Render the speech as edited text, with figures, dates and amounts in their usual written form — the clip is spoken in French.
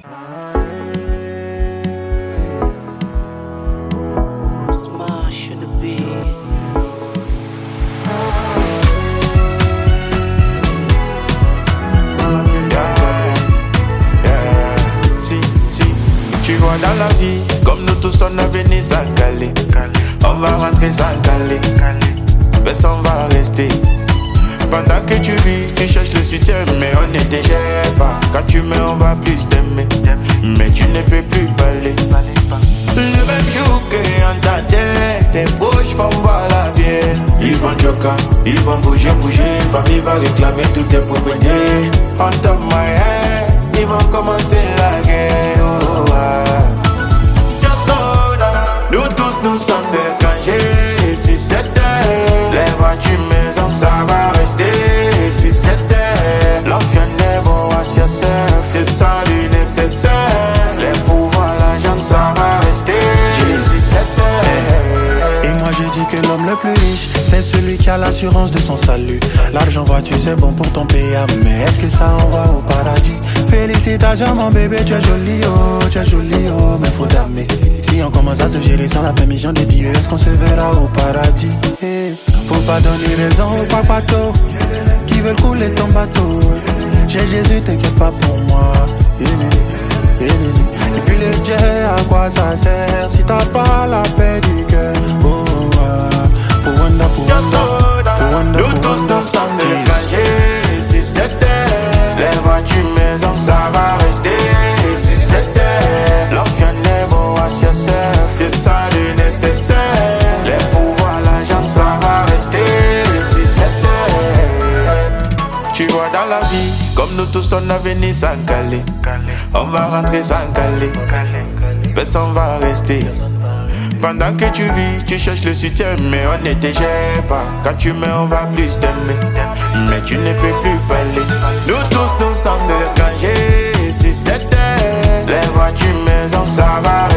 Smash in the beat. Tu vois dans la vie, comme nous tous on a venu s'encaler. On va rentrer s'encaler, personne va rester. Pendant que tu vis, tu cherches le soutien, mais on ne te gère pas. Quand tu mets, on va plus t'aimer, mais tu ne peux plus parler. Le même jour que on t'attend, tes bouches font boire la bière. Ils vont joker, ils vont bouger, famille va réclamer toutes tes propriétés. On top my head, ils vont commencer la guerre. Oh, ah. Just know that nous tous nous sommes des étrangers. Si c'était les voitures maison, ça va rester. Si c'était l'enfant des beaux à chercher, c'est ça du nécessaire. Les pouvoirs, l'argent, ça va rester. Si c'était. Et moi je dis que l'homme le plus riche, c'est celui qui a l'assurance de son salut. L'argent voiture c'est bon pour ton PA, mais est-ce que ça envoie au paradis? Félicitations mon bébé, tu es joli oh, mais faut t'aimer. Si on commence à se gérer sans la permission de Dieu, est-ce qu'on se verra au paradis? Faut pas donner raison aux papatos qui veulent couler ton bateau. J'ai Jésus, t'inquiète pas pour moi. Et puis le Dieu, à quoi ça sert si t'as pas la paix du cœur? Oh, for wonderful, Nous tous nous sommes des étrangers. Si c'était les voitures maison, ça va rester. Si c'était l'enfant des beaux à chercher, c'est ça le nécessaire. Les pouvoirs, l'argent, ça va rester. Si c'était. Tu vois dans la vie, comme nous tous on a venu s'encaler. On va rentrer s'encaler, personne va rester. Pendant que tu vis, tu cherches le soutien, mais on ne te gère pas. Quand tu mets, on va plus t'aimer, mais tu ne peux plus parler. Nous tous, nous sommes des étrangers. Si c'était les voitures maison, ça va rester.